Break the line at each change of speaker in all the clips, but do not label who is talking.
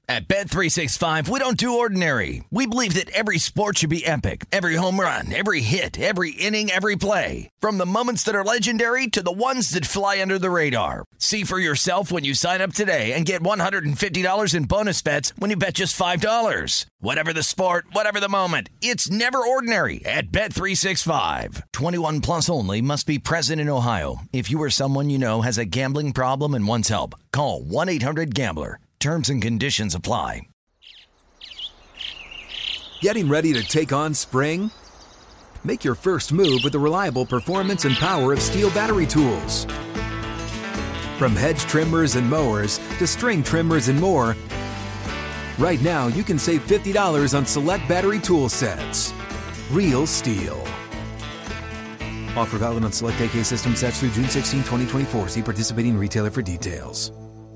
At Bet365, we don't do ordinary. We believe that every sport should be epic. Every home run, every hit, every inning, every play. From the moments that are legendary to the ones that fly under the radar. See for yourself when you sign up today and get $150 in bonus bets when you bet just $5. Whatever the sport, whatever the moment, it's never ordinary at Bet365. 21 plus only. Must be present in Ohio. If you or someone you know has a gambling problem and wants help, call 1-800-GAMBLER. Terms and conditions apply.
Getting ready to take on spring? Make your first move with the reliable performance and power of Steel battery tools. From hedge trimmers and mowers to string trimmers and more, right now you can save $50 on select battery tool sets. Real Steel. Offer valid on select AK system sets through June 16, 2024. See participating retailer for details.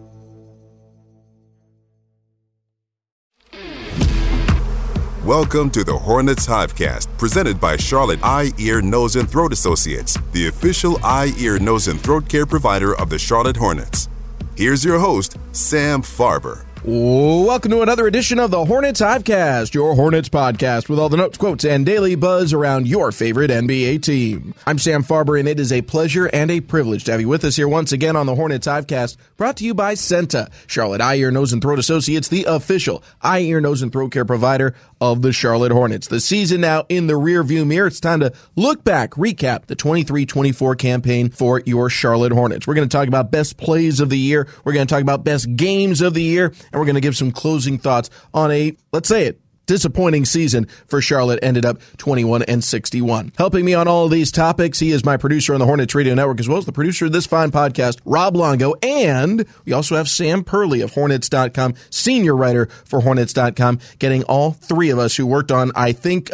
Welcome to the Hornets Hivecast, presented by Charlotte Eye, Ear, Nose, and Throat Associates, the official eye, ear, nose, and throat care provider of the Charlotte Hornets. Here's your host, Sam Farber.
Welcome to another edition of the Hornets Hivecast, your Hornets podcast with all the notes, quotes, and daily buzz around your favorite NBA team. I'm Sam Farber, and it is a pleasure and a privilege to have you with us here once again on the Hornets Hivecast, brought to you by CENTA, Charlotte Eye, Ear, Nose, and Throat Associates, the official eye, ear, nose, and throat care provider of the Charlotte Hornets. The season now in the rearview mirror. It's time to look back, recap the 23-24 campaign for your Charlotte Hornets. We're going to talk about best plays of the year. We're going to talk about best games of the year. And we're going to give some closing thoughts on a, let's say it, disappointing season for Charlotte. Ended up 21-61. Helping me on all of these topics, he is my producer on the Hornets Radio Network, as well as the producer of this fine podcast, Rob Longo. And we also have Sam Perley of Hornets.com, senior writer for Hornets.com, getting all three of us who worked on, I think,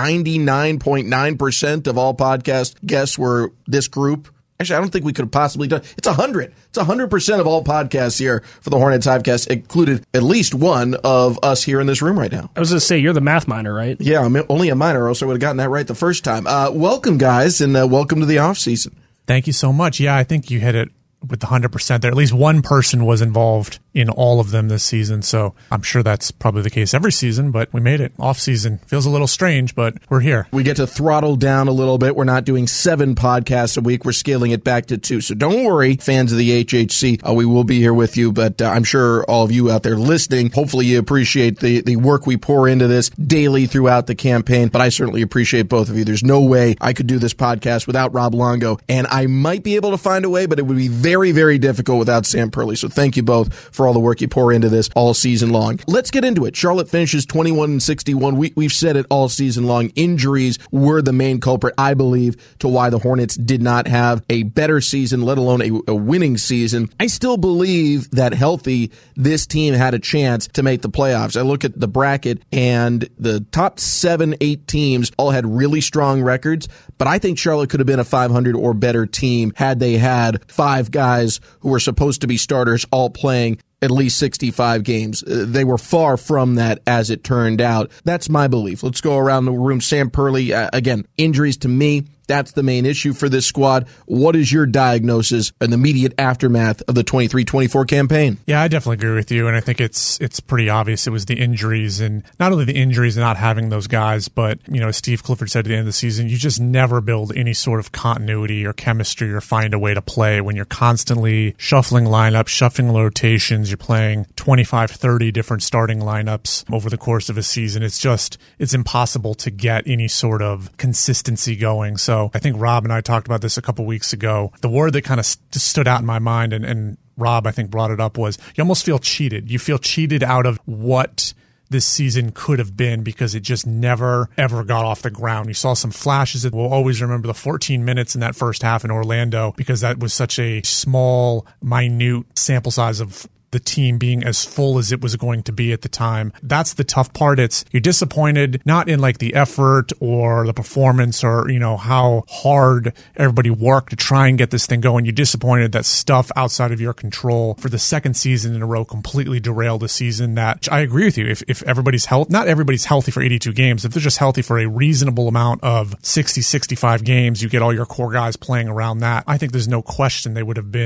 99.9% of all podcast guests were this group. Actually, I don't think we could have possibly done. It's 100. It's 100% of all podcasts here for the Hornets Hivecast included at least one of us here in this room right now.
I was going to say, you're the math minor, right?
Yeah, I'm only a minor, or else I would have gotten that right the first time. Welcome, guys, and welcome to the off season.
Thank you so much. Yeah, I think you hit it with the 100% there. At least one person was involved in all of them this season, so I'm sure that's probably the case every season, but we made it. Off season feels a little strange, but we're here.
We get to throttle down a little bit. We're not doing 7 podcasts a week. We're scaling it back to 2. So don't worry, fans of the HHC. We will be here with you, but I'm sure all of you out there listening, hopefully you appreciate the work we pour into this daily throughout the campaign, but I certainly appreciate both of you. There's no way I could do this podcast without Rob Longo, and I might be able to find a way, but it would be very, very difficult without Sam Perley. So thank you both for all the work you pour into this all season long. Let's get into it. Charlotte finishes 21-61. We've said it all season long. Injuries were the main culprit, I believe, to why the Hornets did not have a better season, let alone a winning season. I still believe that healthy, this team had a chance to make the playoffs. I look at the bracket, and the top 7-8 teams all had really strong records, but I think Charlotte could have been a 500 or better team had they had 5 guys who were supposed to be starters all playing at least 65 games. They were far from that, as it turned out. That's my belief. Let's go around the room. Sam Perley, again, injuries to me, that's the main issue for this squad. What is your diagnosis in the immediate aftermath of the 23-24 campaign?
Yeah, I definitely agree with you, and I think it's pretty obvious it was the injuries, and not only the injuries and not having those guys, but as Steve Clifford said at the end of the season, you just never build any sort of continuity or chemistry or find a way to play when you're constantly shuffling lineups, shuffling rotations, you're playing 25, 30 different starting lineups over the course of a season. It's impossible to get any sort of consistency going. So I think Rob and I talked about this a couple weeks ago. The word that kind of stood out in my mind, and Rob, I think, brought it up, was you almost feel cheated. You feel cheated out of what this season could have been because it just never, ever got off the ground. You saw some flashes. We'll always remember the 14 minutes in that first half in Orlando because that was such a small, minute sample size of the team being as full as it was going to be at the time. That's the tough part. You're disappointed, not in like the effort or the performance or, how hard everybody worked to try and get this thing going. You're disappointed that stuff outside of your control for the second season in a row completely derailed a season that I agree with you. If everybody's healthy, not everybody's healthy for 82 games. If they're just healthy for a reasonable amount of 60, 65 games, you get all your core guys playing around that. I think there's no question they would have been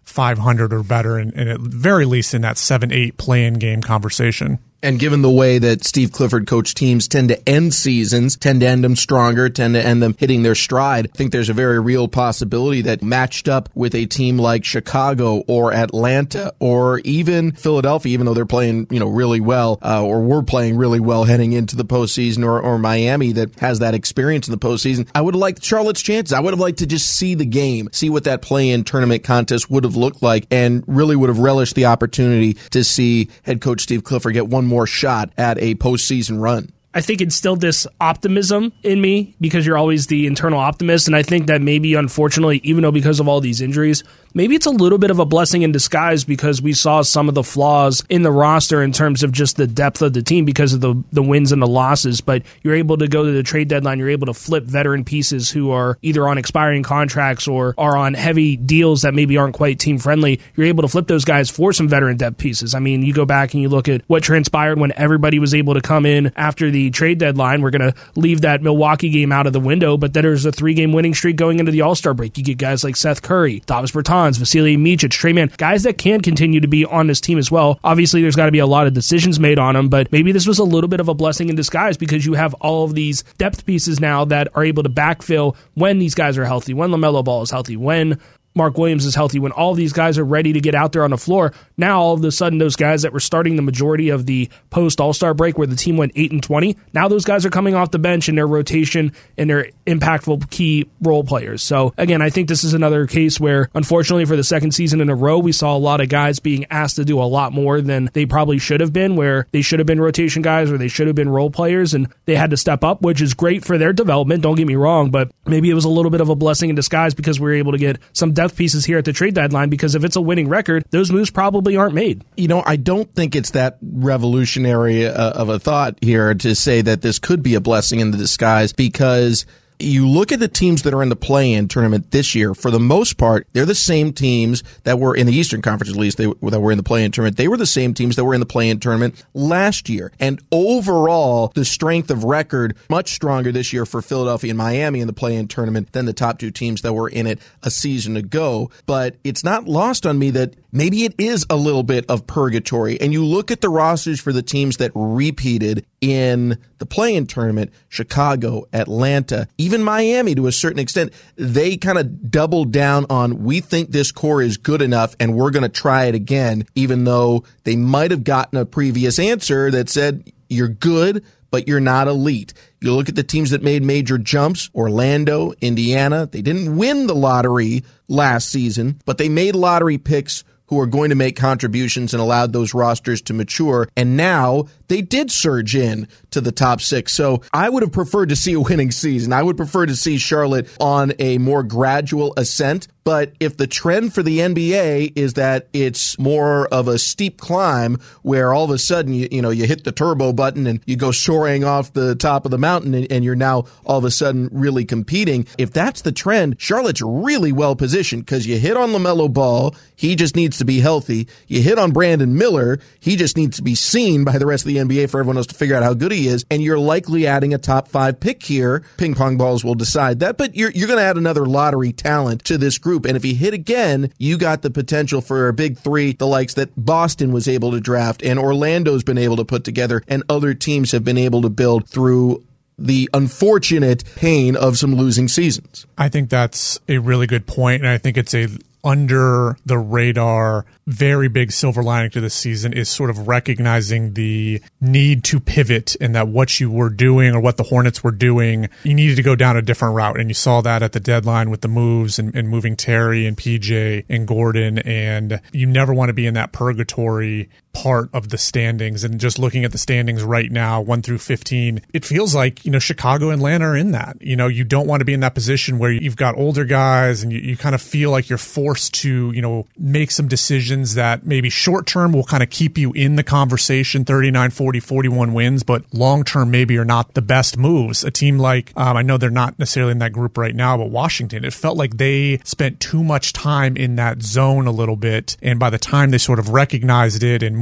500 or better, and at very least in that 7-8 play-in game conversation.
And given the way that Steve Clifford coached teams tend to end seasons, tend to end them stronger, tend to end them hitting their stride, I think there's a very real possibility that matched up with a team like Chicago or Atlanta or even Philadelphia, even though they're playing, really well, or were playing really well heading into the postseason, or Miami that has that experience in the postseason. I would have liked Charlotte's chances. I would have liked to just see the game, see what that play-in tournament contest would have looked like, and really would have relished the opportunity to see head coach Steve Clifford get one more shot at a postseason run.
I think instilled this optimism in me because you're always the internal optimist. And I think that maybe, unfortunately, even though because of all these injuries, maybe it's a little bit of a blessing in disguise because we saw some of the flaws in the roster in terms of just the depth of the team because of the wins and the losses. But you're able to go to the trade deadline. You're able to flip veteran pieces who are either on expiring contracts or are on heavy deals that maybe aren't quite team friendly. You're able to flip those guys for some veteran depth pieces. I mean, you go back and you look at what transpired when everybody was able to come in after the trade deadline. We're going to leave that Milwaukee game out of the window, but then there's a 3-game winning streak going into the All-Star break. You get guys like Seth Curry, Davis Bertans, Vasilij Micic, Trey Mann, guys that can continue to be on this team as well. Obviously, there's got to be a lot of decisions made on them, but maybe this was a little bit of a blessing in disguise because you have all of these depth pieces now that are able to backfill when these guys are healthy, when LaMelo Ball is healthy, when Mark Williams is healthy, when all these guys are ready to get out there on the floor. Now, all of a sudden, those guys that were starting the majority of the post-All-Star break where the team went 8-20, now those guys are coming off the bench in their rotation and they're impactful key role players. So, again, I think this is another case where, unfortunately, for the second season in a row, we saw a lot of guys being asked to do a lot more than they probably should have been, where they should have been rotation guys or they should have been role players, and they had to step up, which is great for their development, don't get me wrong, but maybe it was a little bit of a blessing in disguise because we were able to get some depth pieces here at the trade deadline, because if it's a winning record, those moves probably aren't made.
I don't think it's that revolutionary of a thought here to say that this could be a blessing in the disguise, because you look at the teams that are in the play-in tournament this year, for the most part, they're the same teams that were in the Eastern Conference, at least, that were in the play-in tournament. They were the same teams that were in the play-in tournament last year. And overall, the strength of record, much stronger this year for Philadelphia and Miami in the play-in tournament than the top two teams that were in it a season ago. But it's not lost on me that maybe it is a little bit of purgatory. And you look at the rosters for the teams that repeated in the play-in tournament, Chicago, Atlanta, even Miami to a certain extent, they kind of doubled down on, we think this core is good enough and we're going to try it again, even though they might have gotten a previous answer that said, you're good, but you're not elite. You look at the teams that made major jumps, Orlando, Indiana, they didn't win the lottery last season, but they made lottery picks who are going to make contributions and allowed those rosters to mature. And now they did surge in to the top 6. So I would have preferred to see a winning season. I would prefer to see Charlotte on a more gradual ascent. But if the trend for the NBA is that it's more of a steep climb where all of a sudden, you hit the turbo button and you go soaring off the top of the mountain and you're now all of a sudden really competing. If that's the trend, Charlotte's really well positioned because you hit on LaMelo Ball. He just needs to be healthy. You hit on Brandon Miller. He just needs to be seen by the rest of the NBA for everyone else to figure out how good he is. And you're likely adding a top 5 pick here. Ping pong balls will decide that, but you're going to add another lottery talent to this group. And if you hit again, you got the potential for a big 3, the likes that Boston was able to draft and Orlando's been able to put together and other teams have been able to build through the unfortunate pain of some losing seasons.
I think that's a really good point, and I think it's a under the radar, very big silver lining to this season is sort of recognizing the need to pivot, and that what you were doing or what the Hornets were doing, you needed to go down a different route. And you saw that at the deadline with the moves and moving Terry and PJ and Gordon. And you never want to be in that purgatory part of the standings. And just looking at the standings right now, 1 through 15, it feels like, Chicago and Atlanta are in that. You don't want to be in that position where you've got older guys and you kind of feel like you're forced to, make some decisions that maybe short term will kind of keep you in the conversation, 39, 40, 41 wins, but long term maybe are not the best moves. A team like, I know they're not necessarily in that group right now, but Washington, it felt like they spent too much time in that zone a little bit. And by the time they sort of recognized it and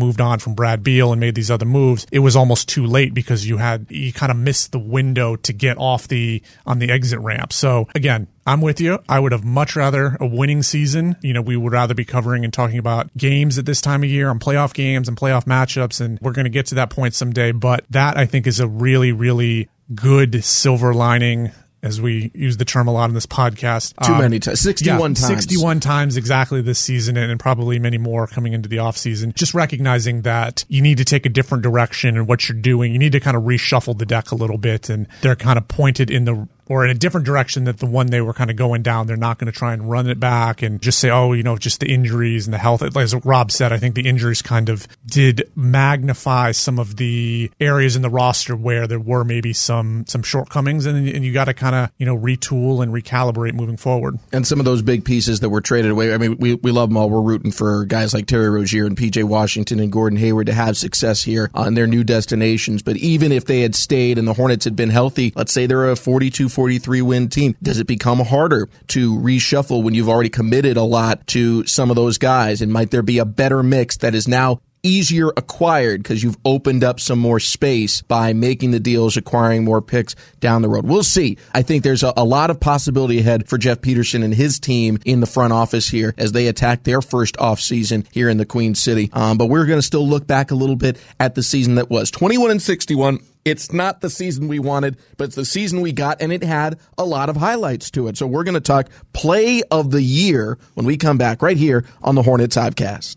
moved on from Brad Beal and made these other moves, it was almost too late because you kind of missed the window to get off on the exit ramp. So again, I'm with you. I would have much rather a winning season. We would rather be covering and talking about games at this time of year, on playoff games and playoff matchups, and we're going to get to that point someday. But that, I think, is a really, really good silver lining, as we use the term a lot in this podcast.
Too many times. 61 times.
61 times exactly this season, and probably many more coming into the offseason. Just recognizing that you need to take a different direction in what you're doing. You need to kind of reshuffle the deck a little bit, and they're kind of pointed in a different direction than the one they were kind of going down. They're not going to try and run it back and just say, just the injuries and the health. As Rob said, I think the injuries kind of did magnify some of the areas in the roster where there were maybe some shortcomings, and you got to kind of, retool and recalibrate moving forward.
And some of those big pieces that were traded away, I mean, we love them all. We're rooting for guys like Terry Rozier and PJ Washington and Gordon Hayward to have success here on their new destinations. But even if they had stayed and the Hornets had been healthy, let's say they're a 42-43 win team, does it become harder to reshuffle when you've already committed a lot to some of those guys? And might there be a better mix that is now easier acquired because you've opened up some more space by making the deals, acquiring more picks down the road? We'll see. I think there's a lot of possibility ahead for Jeff Peterson and his team in the front office here as they attack their first offseason here in the Queen City. But we're going to still look back a little bit at the season that was. 21-61. It's not the season we wanted, but it's the season we got, and it had a lot of highlights to it. So we're going to talk play of the year when we come back right here on the Hornets Hivecast.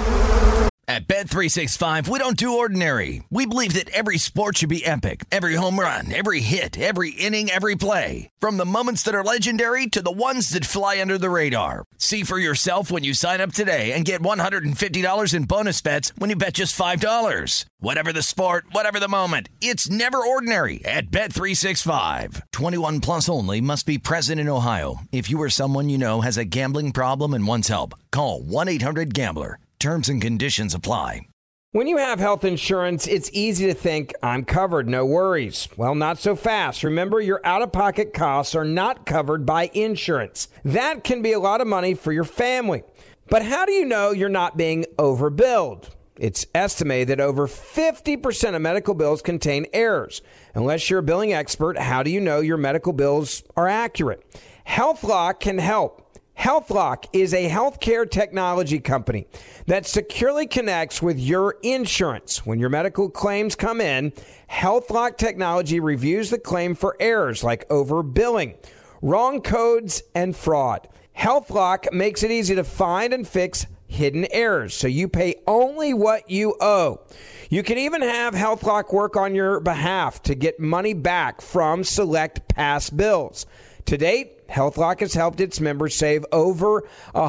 At Bet365, we don't do ordinary. We believe that every sport should be epic. Every home run, every hit, every inning, every play. From the moments that are legendary to the ones that fly under the radar. See for yourself when you sign up today and get $150 in bonus bets when you bet just $5. Whatever the sport, whatever the moment, it's never ordinary at Bet365. 21 plus only. Must be present in Ohio. If you or someone you know has a gambling problem and wants help, call 1-800-GAMBLER. Terms and conditions apply.
When you have health insurance, it's easy to think, I'm covered, no worries. Well, not so fast. Remember, your out-of-pocket costs are not covered by insurance. That can be a lot of money for your family. But how do you know you're not being overbilled? It's estimated that over 50% of medical bills contain errors. Unless you're a billing expert, how do you know your medical bills are accurate? HealthLock can help. HealthLock is a healthcare technology company that securely connects with your insurance. When your medical claims come in, HealthLock technology reviews the claim for errors like overbilling, wrong codes, and fraud. HealthLock makes it easy to find and fix hidden errors, so you pay only what you owe. You can even have HealthLock work on your behalf to get money back from select past bills. To date, HealthLock has helped its members save over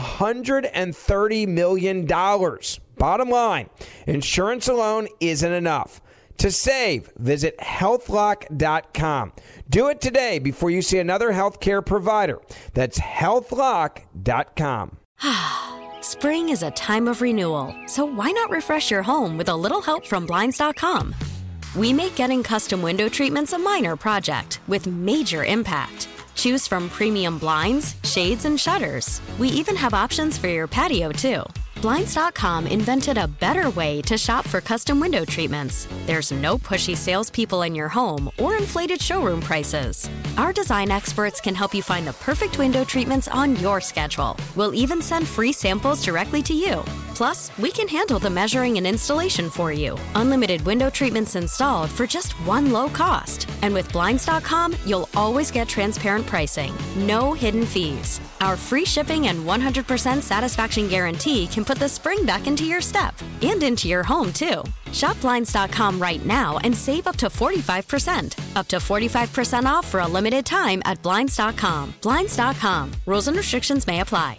$130 million. Bottom line, insurance alone isn't enough. To save, visit healthlock.com. Do it today before you see another healthcare provider. That's healthlock.com.
Spring is a time of renewal, so why not refresh your home with a little help from Blinds.com? We make getting custom window treatments a minor project with major impact. Choose from premium blinds, shades, and shutters. We even have options for your patio, too. Blinds.com invented a better way to shop for custom window treatments. There's no pushy salespeople in your home or inflated showroom prices. Our design experts can help you find the perfect window treatments on your schedule. We'll even send free samples directly to you. Plus, we can handle the measuring and installation for you. Unlimited window treatments installed for just one low cost. And with Blinds.com, you'll always get transparent pricing. No hidden fees. Our free shipping and 100% satisfaction guarantee can put the spring back into your step and into your home, too. Shop Blinds.com right now and save up to 45%. Up to 45% off for a limited time at Blinds.com. Blinds.com. Rules and restrictions may apply.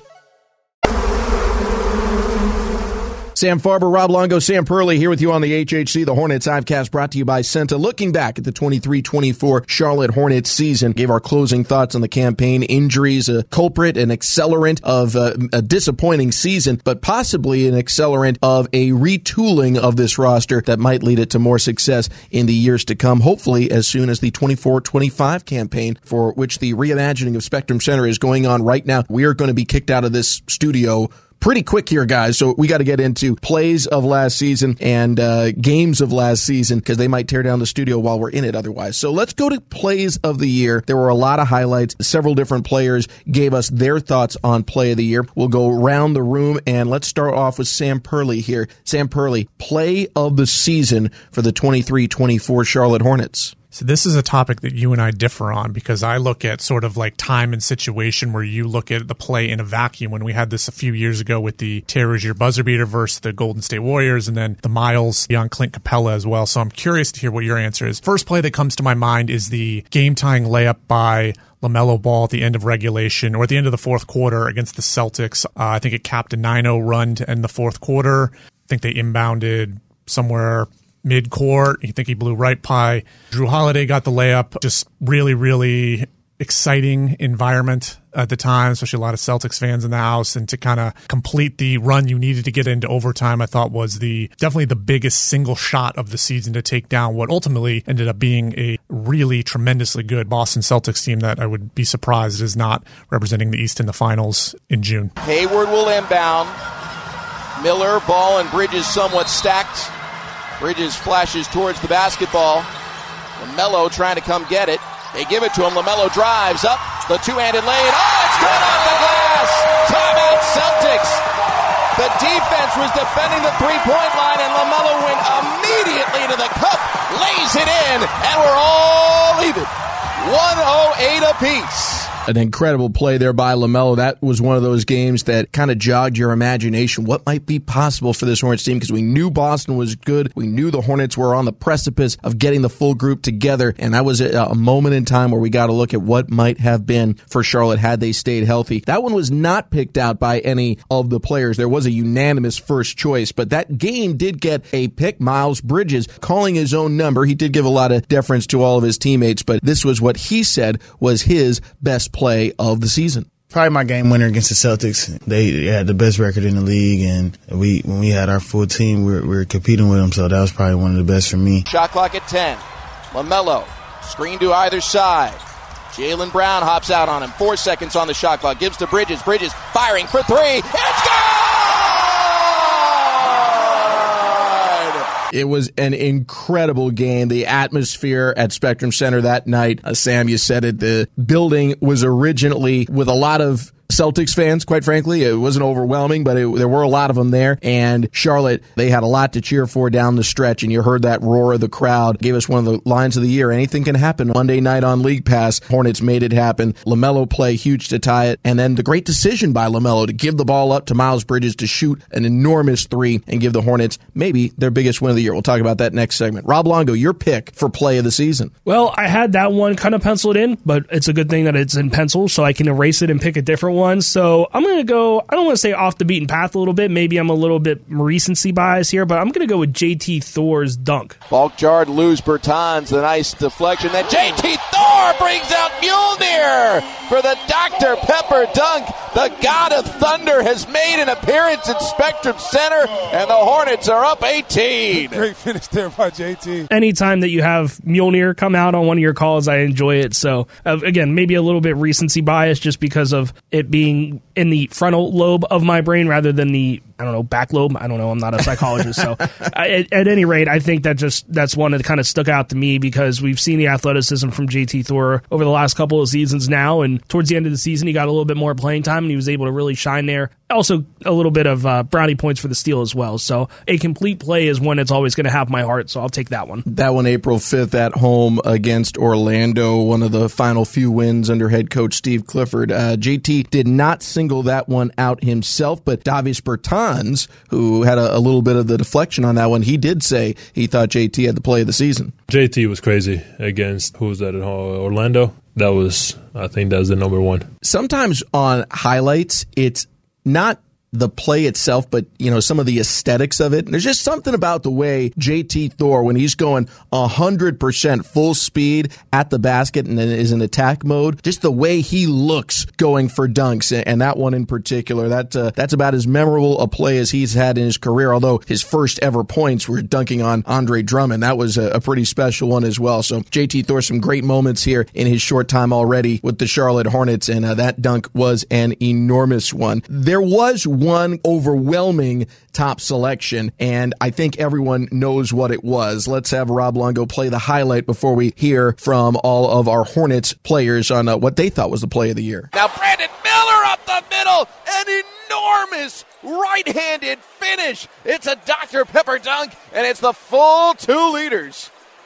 Sam Farber, Rob Longo, Sam Perley here with you on the HHC, the Hornets Hivecast, brought to you by Senta. Looking back at the 23-24 Charlotte Hornets season, gave our closing thoughts on the campaign, injuries, a culprit, an accelerant of a disappointing season, but possibly an accelerant of a retooling of this roster that might lead it to more success in the years to come, hopefully as soon as the 24-25 campaign, for which the reimagining of Spectrum Center is going on right now. We are going to be kicked out of this studio pretty quick here, guys. So we got to get into plays of last season and games of last season because they might tear down the studio while we're in it otherwise. So let's go to plays of the year. There were a lot of highlights. Several different players gave us their thoughts on play of the year. We'll go around the room, and let's start off with Sam Purley here. Sam Purley, play of the season for the 23-24 Charlotte Hornets.
So this is a topic that you and I differ on because I look at sort of like time and situation where you look at the play in a vacuum. When we had this a few years ago with the Terry Rozier buzzer beater versus the Golden State Warriors and then the Miles on Clint Capella as well. So I'm curious to hear what your answer is. First play that comes to my mind is the game-tying layup by LaMelo Ball at the end of regulation or at the end of the fourth quarter against the Celtics. I think it capped a 9-0 run to end the fourth quarter. I think they inbounded somewhere mid-court. You think he blew right by Drew Holiday, got the layup. Just really, really exciting environment at the time, especially a lot of Celtics fans in the house. And to kind of complete the run you needed to get into overtime, I thought was definitely the biggest single shot of the season to take down what ultimately ended up being a really tremendously good Boston Celtics team that I would be surprised is not representing the East in the finals in June.
Hayward will inbound. Miller, Ball, and Bridges somewhat stacked. Bridges flashes towards the basketball. LaMelo trying to come get it. They give it to him. LaMelo drives up. The two-handed lane. Oh, it's good off the glass. Timeout Celtics. The defense was defending the three-point line, and LaMelo went immediately to the cup, lays it in, and we're all even. 108 apiece.
An incredible play there by LaMelo. That was one of those games that kind of jogged your imagination. What might be possible for this Hornets team? Because we knew Boston was good. We knew the Hornets were on the precipice of getting the full group together. And that was a moment in time where we got to look at what might have been for Charlotte had they stayed healthy. That one was not picked out by any of the players. There was a unanimous first choice. But that game did get a pick. Miles Bridges calling his own number. He did give a lot of deference to all of his teammates. But this was what he said was his best play of the season.
Probably my game winner against the Celtics. They had the best record in the league, and when we had our full team, we were competing with them, so that was probably one of the best for me.
Shot clock at 10. LaMelo, screen to either side. Jaylen Brown hops out on him. 4 seconds on the shot clock. Gives to Bridges. Bridges firing for three. And it's good!
It was an incredible game. The atmosphere at Spectrum Center that night, Sam, you said it, the building was originally with a lot of Celtics fans, quite frankly. It wasn't overwhelming, but there were a lot of them there. And Charlotte, they had a lot to cheer for down the stretch, and you heard that roar of the crowd. Gave us one of the lines of the year. Anything can happen. Monday night on League Pass, Hornets made it happen. LaMelo play, huge to tie it. And then the great decision by LaMelo to give the ball up to Miles Bridges to shoot an enormous three and give the Hornets maybe their biggest win of the year. We'll talk about that next segment. Rob Longo, your pick for play of the season.
Well, I had that one kind of penciled in, but it's a good thing that it's in pencil so I can erase it and pick a different one. So I'm going to go, I don't want to say off the beaten path a little bit. Maybe I'm a little bit recency bias here, but I'm going to go with JT Thor's dunk.
Bulk jarred loose. Bertans, the nice deflection. Then JT Thor brings out Mjolnir for the Dr. Pepper dunk. The God of Thunder has made an appearance at Spectrum Center, and the Hornets are up 18.
Great finish there by JT.
Anytime that you have Mjolnir come out on one of your calls, I enjoy it. So, again, maybe a little bit recency bias just because of it being in the frontal lobe of my brain rather than the, back lobe. I don't know. I'm not a psychologist. So at any rate, I think that's one that kind of stuck out to me because we've seen the athleticism from JT Thor over the last couple of seasons now. And towards the end of the season, he got a little bit more playing time and he was able to really shine there. Also, a little bit of brownie points for the steal as well. So a complete play is one that's always going to have my heart. So I'll take that one.
That one, April 5th at home against Orlando, one of the final few wins under head coach Steve Clifford. JT did not single that one out himself, but Davis Bertans, who had a little bit of the deflection on that one, he did say he thought JT had the play of the season.
JT was crazy against, who was that at home? Orlando? I think that was the number one.
Sometimes on highlights, it's not the play itself, but some of the aesthetics of it. And there's just something about the way JT Thor, when he's going 100% full speed at the basket and then is in attack mode, just the way he looks going for dunks. And that one in particular, that's about as memorable a play as he's had in his career. Although his first ever points were dunking on Andre Drummond, that was a pretty special one as well. So JT Thor, some great moments here in his short time already with the Charlotte Hornets, and that dunk was an enormous one. There was one overwhelming top selection, and I think everyone knows what it was. Let's have Rob Longo play the highlight before we hear from all of our Hornets players on what they thought was the play of the year.
Now Brandon Miller up the middle, an enormous right-handed finish. It's a Dr. Pepper dunk, and it's the full 2 liters.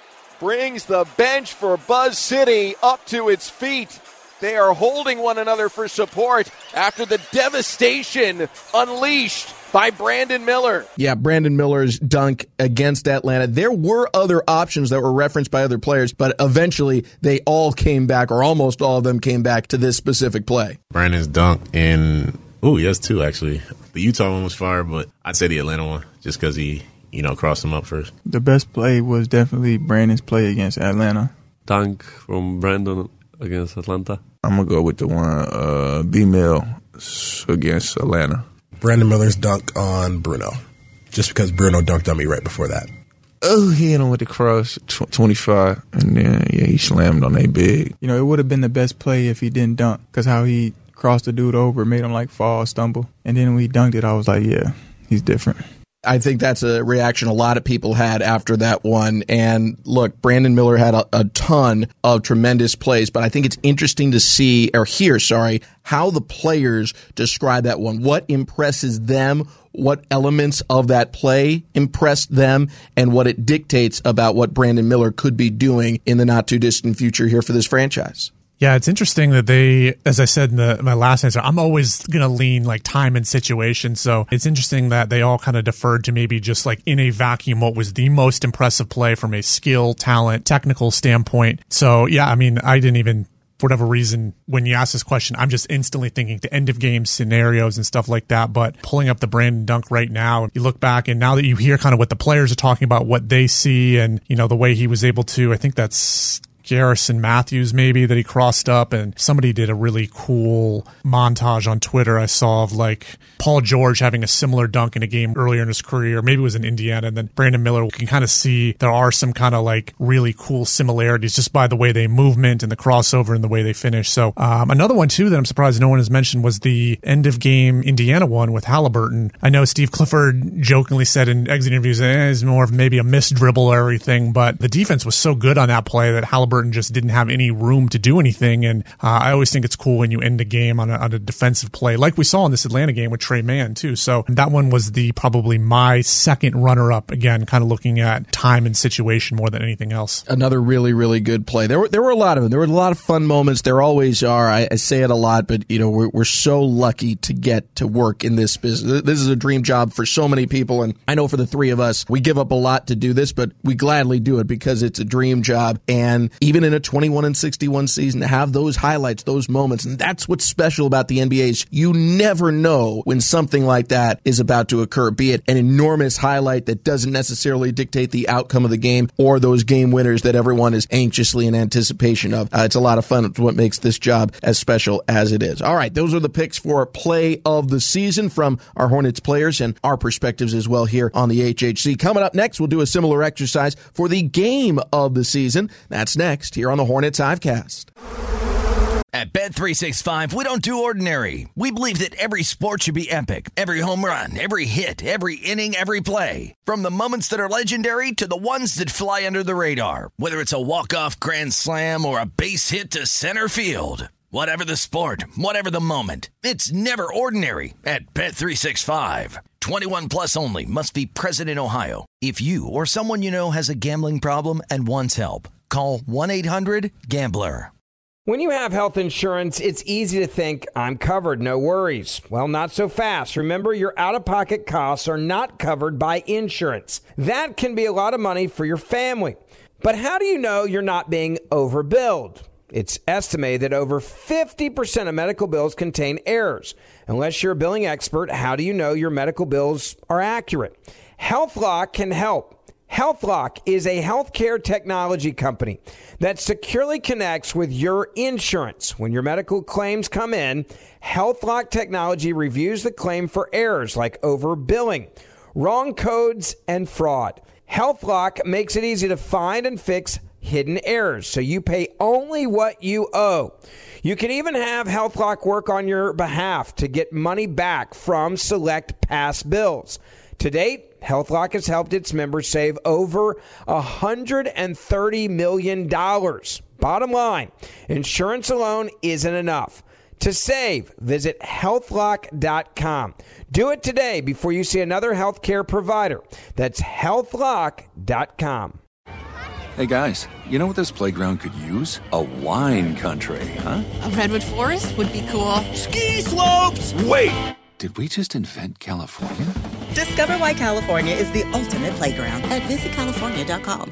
Brings the bench for Buzz City up to its feet. They are holding one another for support after the devastation unleashed by Brandon Miller.
Yeah, Brandon Miller's dunk against Atlanta. There were other options that were referenced by other players, but eventually they all came back, or almost all of them came back to this specific play.
Brandon's dunk in, he has 2 actually. The Utah one was fire, but I'd say the Atlanta one just because he, crossed him up first.
The best play was definitely Brandon's play against Atlanta.
Dunk from Brandon against Atlanta.
I'm going to go with the one B-Mill against Atlanta.
Brandon Miller's dunk on Bruno, just because Bruno dunked on me right before that.
Oh, he hit him with the cross, 25, and then, he slammed on that big.
It would have been the best play if he didn't dunk, because how he crossed the dude over, made him, fall, stumble. And then when he dunked it, I was like, yeah, he's different.
I think that's a reaction a lot of people had after that one. And look, Brandon Miller had a ton of tremendous plays, but I think it's interesting to hear how the players describe that one. What impresses them, what elements of that play impressed them, and what it dictates about what Brandon Miller could be doing in the not too distant future here for this franchise.
Yeah, it's interesting that they, as I said in my last answer, I'm always going to lean time and situation. So it's interesting that they all kind of deferred to maybe just in a vacuum what was the most impressive play from a skill, talent, technical standpoint. So yeah, I didn't even, for whatever reason, when you ask this question, I'm just instantly thinking to end of game scenarios and stuff like that. But pulling up the Brandon dunk right now, you look back and now that you hear kind of what the players are talking about, what they see and, the way he was able to, I think that's Garrison Matthews maybe that he crossed up, and somebody did a really cool montage on Twitter I saw of Paul George having a similar dunk in a game earlier in his career, maybe it was in Indiana, and then Brandon Miller. You can kind of see there are some kind of really cool similarities just by the way they movement and the crossover and the way they finish. So another one too that I'm surprised no one has mentioned was the end of game Indiana one with Halliburton. I know Steve Clifford jokingly said in exit interviews it's more of maybe a missed dribble or everything, but the defense was so good on that play that Halliburton just didn't have any room to do anything. And I always think it's cool when you end a game on a defensive play, like we saw in this Atlanta game with Trey Mann too. So that one was probably my second runner-up, again, kind of looking at time and situation more than anything else. Another really, really good play. There were a lot of them. There were a lot of fun moments. There always are. I say it a lot, but we're so lucky to get to work in this business. This is a dream job for so many people, and I know for the 3 of us, we give up a lot to do this, but we gladly do it because it's a dream job. And even in a 21-61 season, to have those highlights, those moments, and that's what's special about the NBA is you never know when something like that is about to occur, be it an enormous highlight that doesn't necessarily dictate the outcome of the game or those game winners that everyone is anxiously in anticipation of. It's a lot of fun. It's what makes this job as special as it is. All right, those are the picks for play of the season from our Hornets players and our perspectives as well here on the HHC. Coming up next, we'll do a similar exercise for the game of the season. That's next here on the Hornets Hivecast.
At Bet365, we don't do ordinary. We believe that every sport should be epic. Every home run, every hit, every inning, every play. From the moments that are legendary to the ones that fly under the radar. Whether it's a walk-off grand slam or a base hit to center field. Whatever the sport, whatever the moment. It's never ordinary at Bet365. 21 plus only. Must be present in Ohio. If you or someone you know has a gambling problem and wants help, call 1-800-GAMBLER.
When you have health insurance, it's easy to think, I'm covered, no worries. Well, not so fast. Remember, your out-of-pocket costs are not covered by insurance. That can be a lot of money for your family. But how do you know you're not being overbilled? It's estimated that over 50% of medical bills contain errors. Unless you're a billing expert, how do you know your medical bills are accurate? HealthLock can help. HealthLock is a healthcare technology company that securely connects with your insurance. When your medical claims come in, HealthLock technology reviews the claim for errors like overbilling, wrong codes, and fraud. HealthLock makes it easy to find and fix hidden errors, so you pay only what you owe. You can even have HealthLock work on your behalf to get money back from select past bills. To date, HealthLock has helped its members save over $130 million. Bottom line, insurance alone isn't enough. To save, visit healthlock.com. Do it today before you see another healthcare provider. That's healthlock.com.
Hey guys, you know what this playground could use? A wine country, huh?
A redwood forest would be cool.
Ski slopes! Wait! Did we just invent California?
Discover why California is the ultimate playground at visitcalifornia.com.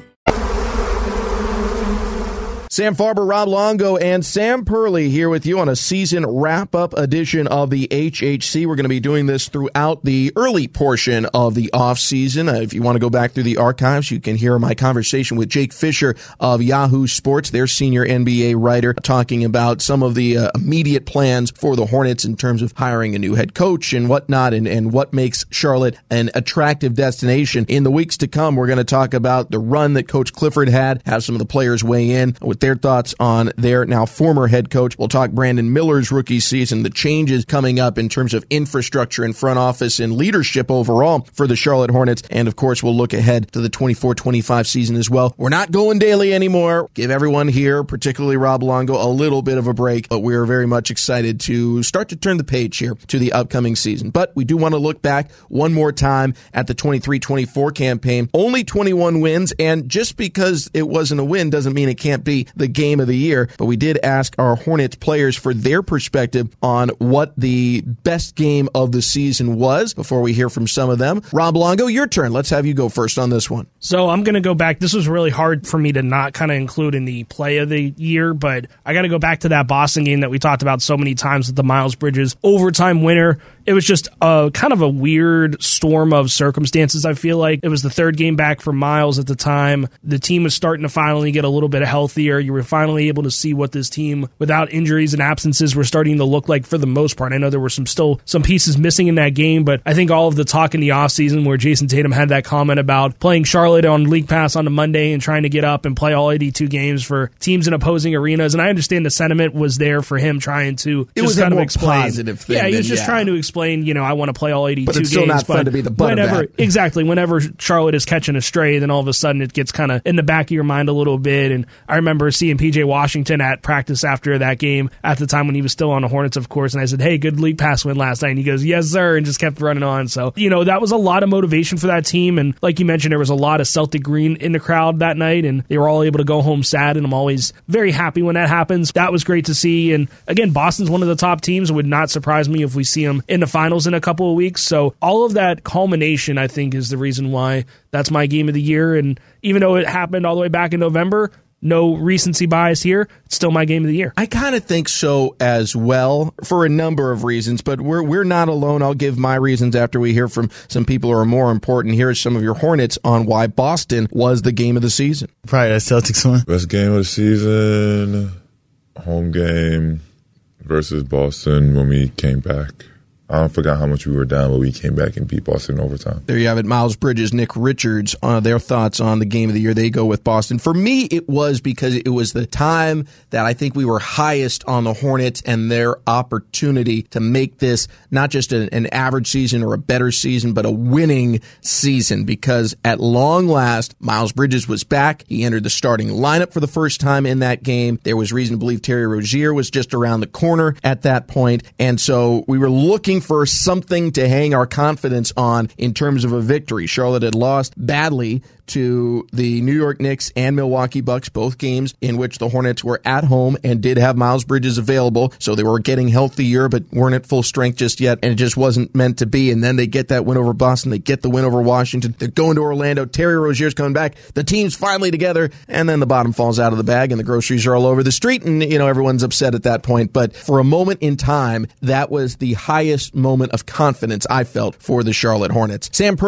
Sam Farber, Rob Longo, and Sam Perley here with you on a season wrap-up edition of the HHC. We're going to be doing this throughout the early portion of the off-season. If you want to go back through the archives, you can hear my conversation with Jake Fisher of Yahoo Sports, their senior NBA writer, talking about some of the immediate plans for the Hornets in terms of hiring a new head coach and whatnot, and what makes Charlotte an attractive destination. In the weeks to come, we're going to talk about the run that Coach Clifford had, have some of the players weigh in with their thoughts on their now former head coach. We'll talk Brandon Miller's rookie season, the changes coming up in terms of infrastructure and front office and leadership overall for the Charlotte Hornets. And of course, we'll look ahead to the 24-25 season as well. We're not going daily anymore. Give everyone here, particularly Rob Longo, a little bit of a break, but we're very much excited to start to turn the page here to the upcoming season. But we do want to look back one more time at the 23-24 campaign. Only 21 wins, and just because it wasn't a win doesn't mean it can't be the game of the year. But we did ask our Hornets players for their perspective on what the best game of the season was before we hear from some of them. Rob Longo, your turn. Let's have you go first on this one.
So I'm going to go back. This was really hard for me to not kind of include in the play of the year, but I got to go back to that Boston game that we talked about so many times with the Miles Bridges overtime winner. It was just a kind of a weird storm of circumstances, I feel like. It was the third game back for Miles at the time. The team was starting to finally get a little bit healthier. You were finally able to see what this team, without injuries and absences, were starting to look like for the most part. I know there were still some pieces missing in that game, but I think all of the talk in the offseason where Jason Tatum had that comment about playing Charlotte on League Pass on a Monday and trying to get up and play all 82 games for teams in opposing arenas. And I understand the sentiment was there for him trying to just kind of explain.
Positive thing.
Yeah, he was just trying to explain, I want to play all 82 games.
But it's still not fun to be the butt of that.
Exactly. Whenever Charlotte is catching a stray, then all of a sudden it gets kind of in the back of your mind a little bit. And I remember seeing P.J. Washington at practice after that game at the time when he was still on the Hornets, of course. And I said, hey, good League Pass win last night. And he goes, yes, sir, and just kept running on. So, that was a lot of motivation for that team. And like you mentioned, there was a lot of Celtic green in the crowd that night, and they were all able to go home sad. And I'm always very happy when that happens. That was great to see. And again, Boston's one of the top teams. It would not surprise me if we see them in the finals in a couple of weeks. So all of that culmination, I think, is the reason why that's my game of the year. And even though it happened all the way back in November, no recency bias here, it's still my game of the year.
I kind of think so as well, for a number of reasons, but we're not alone. I'll give my reasons after we hear from some people who are more important. Here are some of your Hornets on why Boston was the game of the season.
Probably that Celtics one.
Best game of the season, home game versus Boston when we came back. I forgot how much we were down, but we came back and beat Boston in overtime.
There you have it. Miles Bridges, Nick Richards, their thoughts on the game of the year. They go with Boston. For me, it was because it was the time that I think we were highest on the Hornets and their opportunity to make this not just an average season or a better season, but a winning season. Because at long last, Miles Bridges was back. He entered the starting lineup for the first time in that game. There was reason to believe Terry Rozier was just around the corner at that point. And so we were looking for something to hang our confidence on in terms of a victory. Charlotte had lost badly to the New York Knicks and Milwaukee Bucks, both games in which the Hornets were at home and did have Miles Bridges available. So they were getting healthier, but weren't at full strength just yet, and it just wasn't meant to be. And then they get that win over Boston. They get the win over Washington. They're going to Orlando. Terry Rozier's coming back. The team's finally together, and then the bottom falls out of the bag, and the groceries are all over the street, and everyone's upset at that point. But for a moment in time, that was the highest moment of confidence I felt for the Charlotte Hornets. Sam Perley,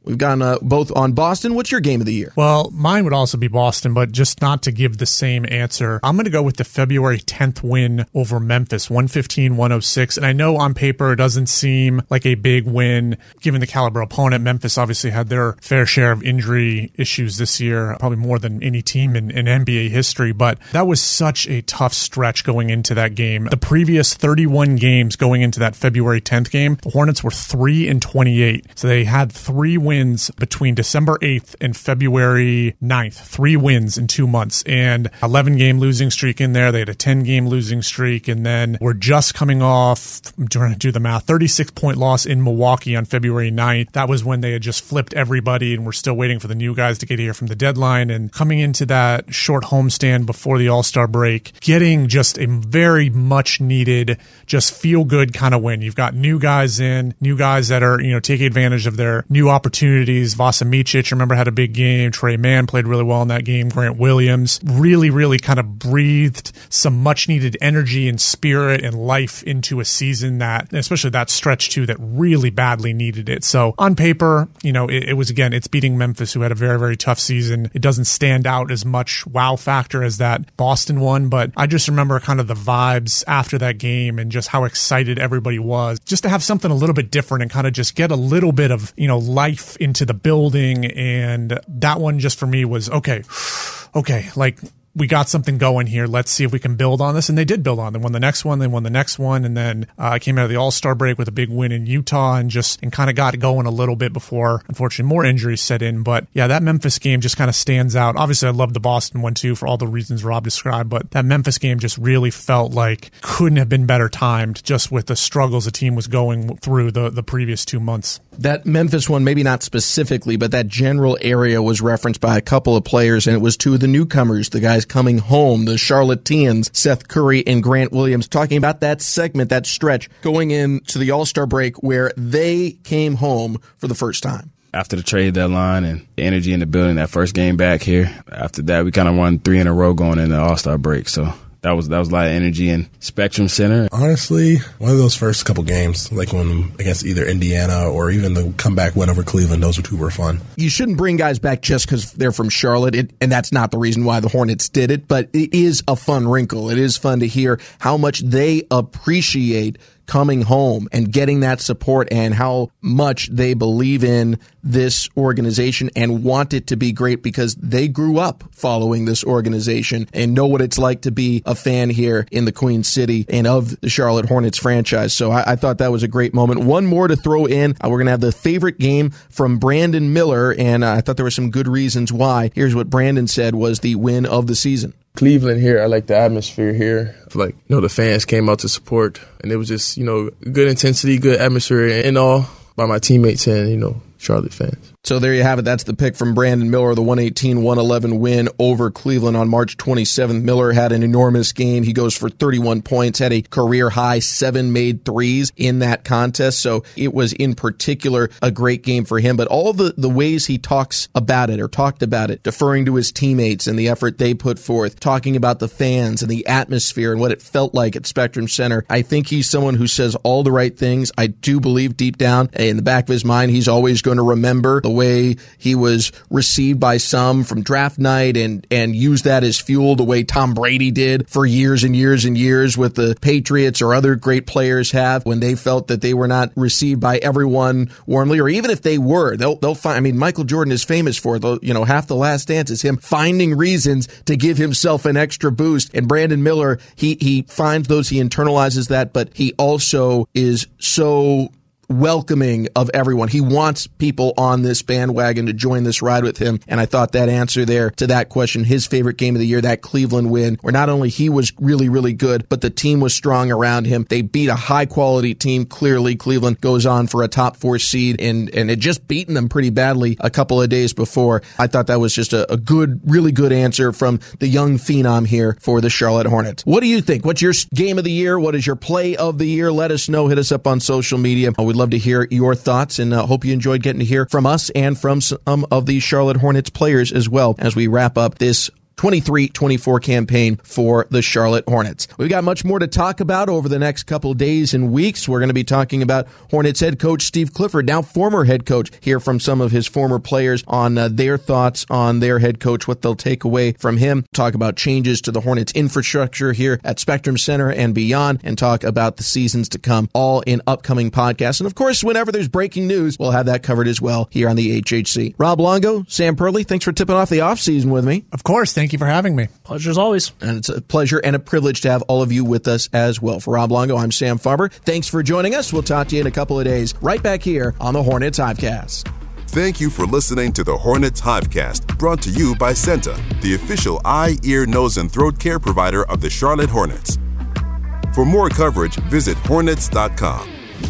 We've gone both on Boston. What's your game of the year?
Well, mine would also be Boston, but just not to give the same answer. I'm going to go with the February 10th win over Memphis, 115-106. And I know on paper it doesn't seem like a big win given the caliber opponent. Memphis obviously had their fair share of injury issues this year, probably more than any team in NBA history. But that was such a tough stretch going into that game. The previous 31 games going into that February 10th game, the Hornets were 3-28. So they had 3 wins between December 8th and February 9th. 3 wins in 2 months and 11-game losing streak in there. They had a 10-game losing streak, and then we're just coming off, I'm trying to do the math, 36-point loss in Milwaukee on February 9th. That was when they had just flipped everybody, and we're still waiting for the new guys to get here from the deadline. And coming into that short homestand before the All-Star break, getting just a very much needed, just feel-good kind of win. You've got new guys in, new guys that are, taking advantage of their new opportunities. Vasa Micic, remember, had a big game. Trey Mann played really well in that game. Grant Williams really, really kind of breathed some much-needed energy and spirit and life into a season that, especially that stretch too, that really badly needed it. So on paper, it was, again, it's beating Memphis, who had a very, very tough season. It doesn't stand out as much wow factor as that Boston one, but I just remember kind of the vibes after that game and just how excited everybody was just to have something a little bit different and kind of just get a little bit of, life into the building. And that one just for me was okay, like, we got something going here. Let's see if we can build on this. And they did build on it. They won the next one. They won the next one. And then came out of the All-Star break with a big win in Utah and kind of got going a little bit before, unfortunately, more injuries set in. But yeah, that Memphis game just kind of stands out. Obviously, I love the Boston one too for all the reasons Rob described. But that Memphis game just really felt like couldn't have been better timed just with the struggles the team was going through the previous 2 months.
That Memphis one, maybe not specifically, but that general area was referenced by a couple of players, and it was 2 of the newcomers, the guys coming home, the Charlotteans, Seth Curry and Grant Williams, talking about that segment, that stretch, going into the All-Star break where they came home for the first time.
After the trade deadline and the energy in the building, that first game back here, after that, we kind of won 3 in a row going into the All-Star break, so that was a lot of energy in Spectrum Center.
Honestly, one of those first couple games, like when against either Indiana or even the comeback win over Cleveland, those 2 were fun.
You shouldn't bring guys back just because they're from Charlotte, and that's not the reason why the Hornets did it, but it is a fun wrinkle. It is fun to hear how much they appreciate coming home and getting that support and how much they believe in this organization and want it to be great because they grew up following this organization and know what it's like to be a fan here in the Queen City and of the Charlotte Hornets franchise. So I thought that was a great moment. One more to throw in. We're going to have the favorite game from Brandon Miller, and I thought there were some good reasons why. Here's what Brandon said was the win of the season.
Cleveland here, I like the atmosphere here. I feel like, the fans came out to support, and it was just, good intensity, good atmosphere, and all by my teammates and, Charlotte fans.
So there you have it. That's the pick from Brandon Miller, the 118-111 win over Cleveland on March 27th. Miller had an enormous game. He goes for 31 points, had a career-high 7 made threes in that contest. So it was in particular a great game for him. But all the ways he talked about it, deferring to his teammates and the effort they put forth, talking about the fans and the atmosphere and what it felt like at Spectrum Center, I think he's someone who says all the right things. I do believe deep down in the back of his mind, he's always going to remember the way he was received by some from draft night and use that as fuel the way Tom Brady did for years and years and years with the Patriots or other great players have when they felt that they were not received by everyone warmly, or even if they were, they'll find, Michael Jordan is famous for it. Half The Last Dance is him finding reasons to give himself an extra boost. And Brandon Miller, he finds those, he internalizes that, but he also is so welcoming of everyone. He wants people on this bandwagon to join this ride with him. And I thought that answer there to that question, his favorite game of the year, that Cleveland win, where not only he was really, really good, but the team was strong around him. They beat a high quality team. Clearly, Cleveland goes on for a top 4 seed and had just beaten them pretty badly a couple of days before. I thought that was just a good, really good answer from the young phenom here for the Charlotte Hornets. What do you think? What's your game of the year? What is your play of the year? Let us know. Hit us up on social media. We'd love to hear your thoughts, and hope you enjoyed getting to hear from us and from some of the Charlotte Hornets players as well as we wrap up this 23-24 campaign for the Charlotte Hornets. We've got much more to talk about over the next couple of days and weeks. We're going to be talking about Hornets head coach Steve Clifford, now former head coach. Hear from some of his former players on their thoughts on their head coach, what they'll take away from him. Talk about changes to the Hornets infrastructure here at Spectrum Center and beyond, and talk about the seasons to come, all in upcoming podcasts. And of course, whenever there's breaking news, we'll have that covered as well here on the HHC. Rob Longo, Sam Perley, thanks for tipping off the offseason with me.
Of course. Thank you for having me.
Pleasure as always.
And it's a pleasure and a privilege to have all of you with us as well. For Rob Longo, I'm Sam Farber. Thanks for joining us. We'll talk to you in a couple of days right back here on the Hornets Hivecast.
Thank you for listening to the Hornets Hivecast, brought to you by Senta, the official eye, ear, nose, and throat care provider of the Charlotte Hornets. For more coverage, visit Hornets.com.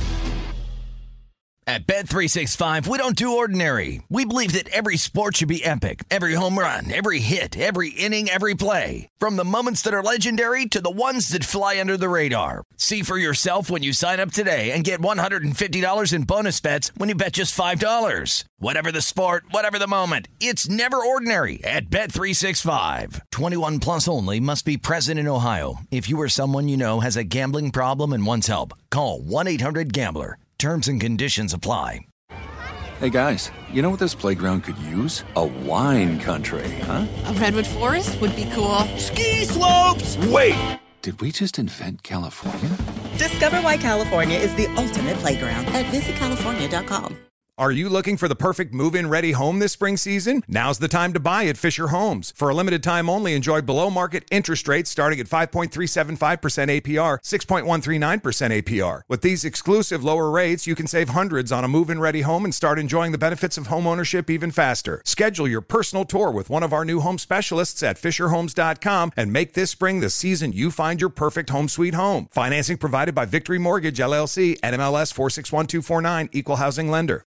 At Bet365, we don't do ordinary. We believe that every sport should be epic. Every home run, every hit, every inning, every play. From the moments that are legendary to the ones that fly under the radar. See for yourself when you sign up today and get $150 in bonus bets when you bet just $5. Whatever the sport, whatever the moment, it's never ordinary at Bet365. 21 plus only. Must be present in Ohio. If you or someone you know has a gambling problem and wants help, call 1-800-GAMBLER. Terms and conditions apply.
Hey guys, you know what this playground could use? A wine country, huh?
A redwood forest would be cool.
Ski slopes! Wait! Did we just invent California?
Discover why California is the ultimate playground at visitcalifornia.com.
Are you looking for the perfect move-in ready home this spring season? Now's the time to buy at Fisher Homes. For a limited time only, enjoy below-market interest rates starting at 5.375% APR, 6.139% APR. With these exclusive lower rates, you can save hundreds on a move-in ready home and start enjoying the benefits of home ownership even faster. Schedule your personal tour with one of our new home specialists at FisherHomes.com and make this spring the season you find your perfect home sweet home. Financing provided by Victory Mortgage, LLC, NMLS 461249, Equal Housing Lender.